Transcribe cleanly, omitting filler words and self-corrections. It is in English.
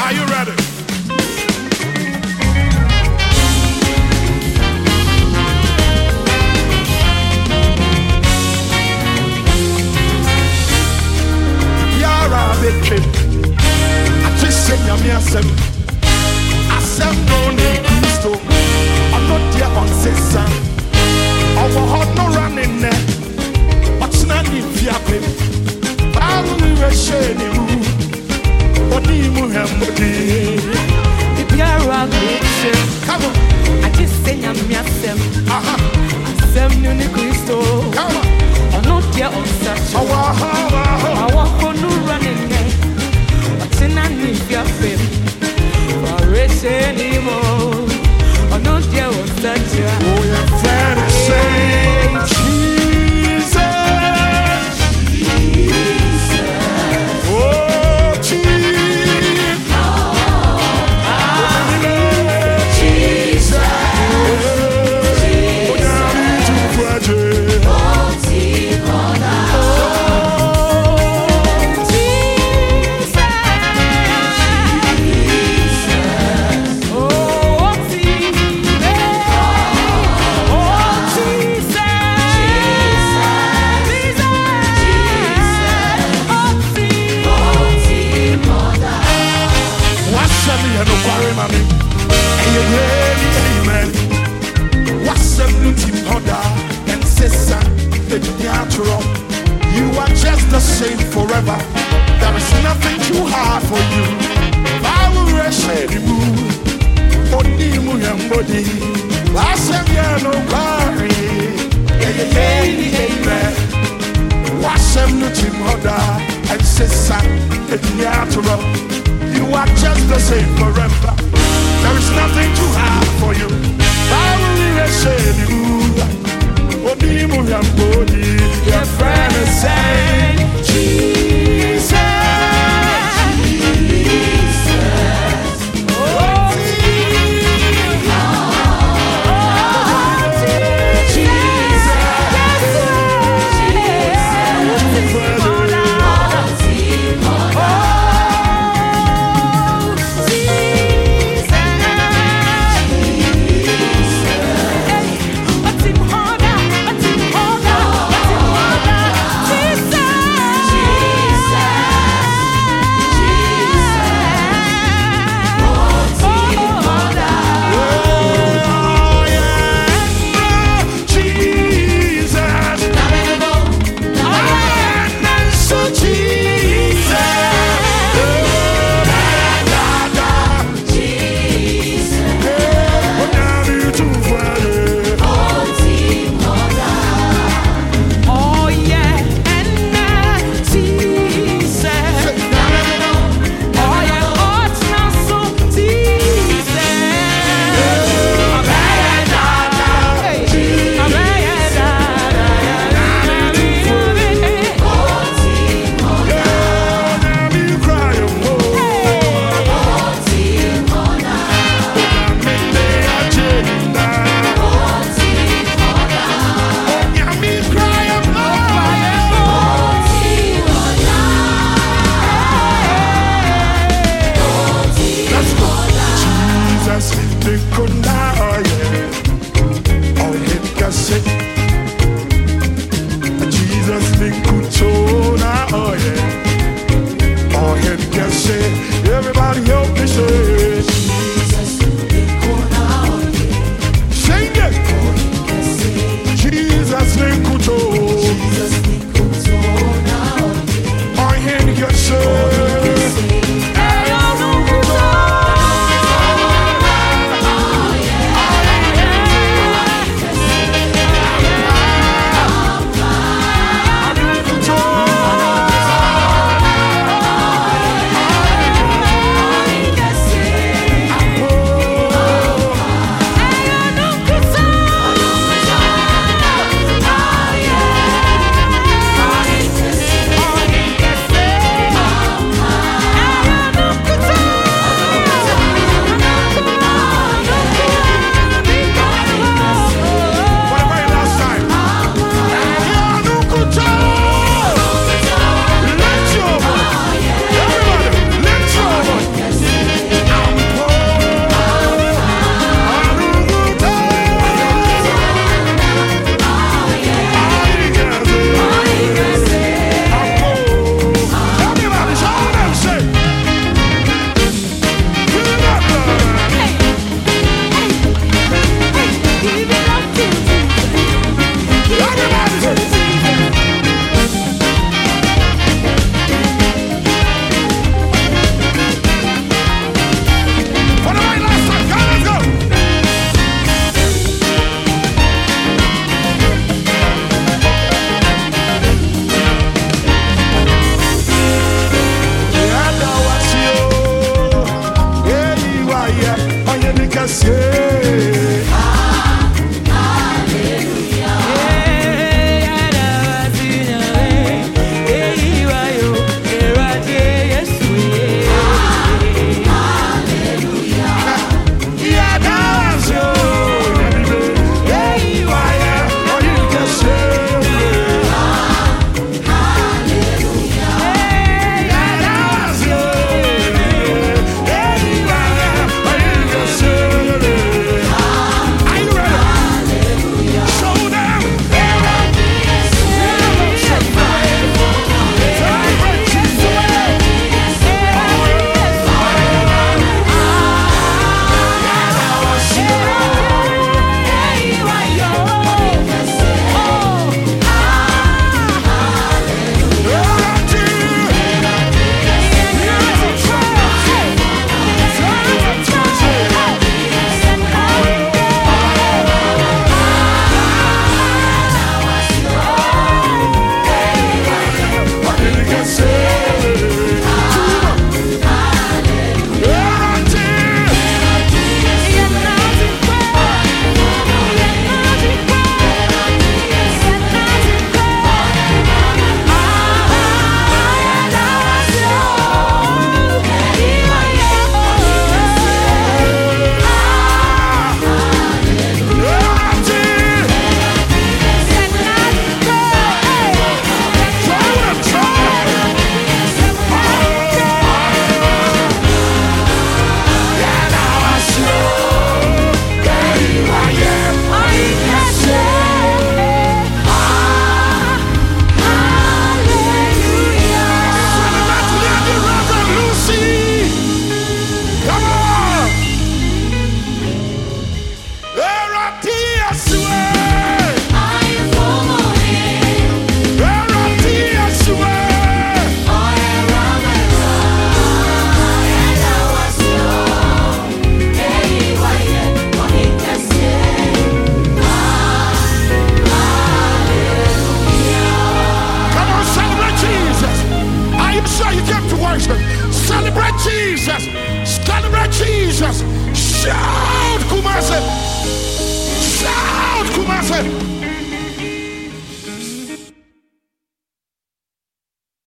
Are you ready? Yara Betri. I just said, Yamiasem. I said, no name, Christo. I'm not there on Sessan. Our heart no running there. What's not in Fiapim? I will be sharing you. What do you have? If you are a bitch, Come on. I just say I'm Yasem. Aha. Sem Nuni Christo. Come on. I'm not there on such a I walk on no running there. What's in an Fiapim? For race anymore. I'm not there on such a Oh, your friend is saying, Jesus. Oh, Jesus. Oh, yeah, me too, fragile. You are just the same forever. There is nothing too hard for you. I will worship you. Odimu yambodi. Wasem ya no worry. Amen. Wasem no timoda and sesa natural. You are just the same forever. There is nothing too hard for you. I will worship you. Odimu yambodi. Your friend is saying, Jesus. Jesus. Celebrate Jesus. Celebrate Jesus. Shout, Kumasi.